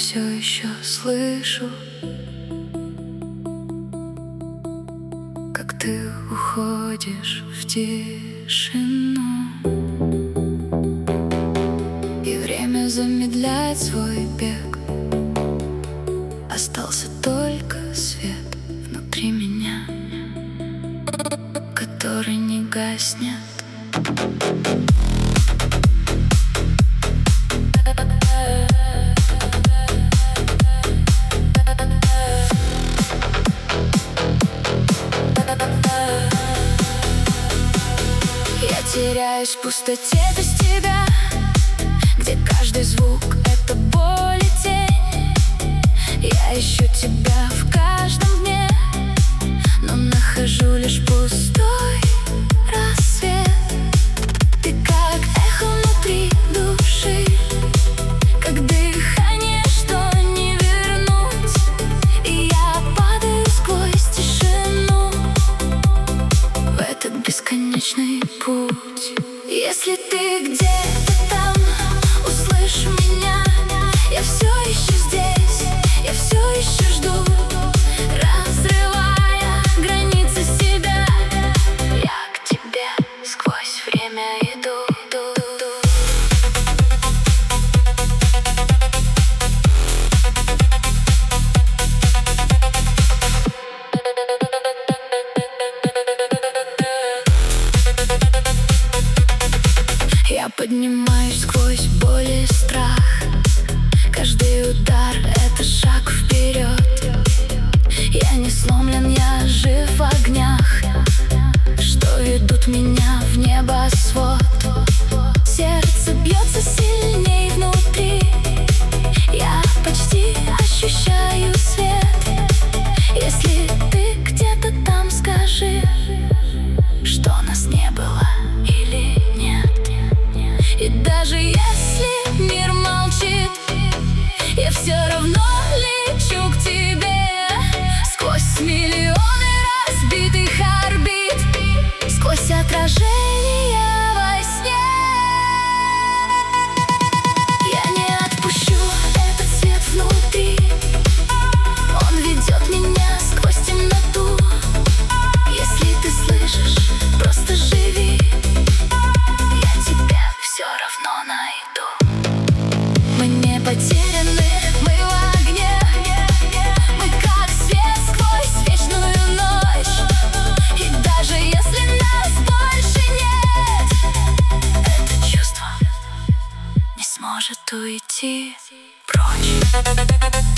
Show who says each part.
Speaker 1: все еще слышу, как ты уходишь в тишину, и время замедляет свой бег. Остался только свет внутри меня, который не гаснет. Я теряюсь в пустоте без тебя, где каждый звук — это боль и тень. Я ищу тебя в каждом дне, но нахожу лишь пустой рассвет. Ты как эхо внутри души, как дыхание, что не вернуть. И я падаю сквозь тишину в этот бесконечный путь. Если ты где-то там, услышь меня. Я все еще здесь, я все еще жду, разрывая границы себя. Я к тебе сквозь время иду. Я поднимаюсь сквозь боль и страх. Каждый удар — это шаг вперед. Я не сломлен, я жив в огнях, что ведут меня в небосвод. Сердце бьется сильней внутри, я почти ощущаю свет. Если ты где-то там, скажи, что нас не было или нет. И даже если мир молчит, я все равно лечу к тебе сквозь миллионы разбитых орбит, сквозь отражения во сне. Я не отпущу этот свет внутри, он ведет меня сквозь темноту. Если ты слышишь, просто живи, я тебя все равно найду. Мы не потеряны, мы в огне, мы как свет сквозь вечную ночь. И даже если нас больше нет, это чувство не сможет уйти прочь.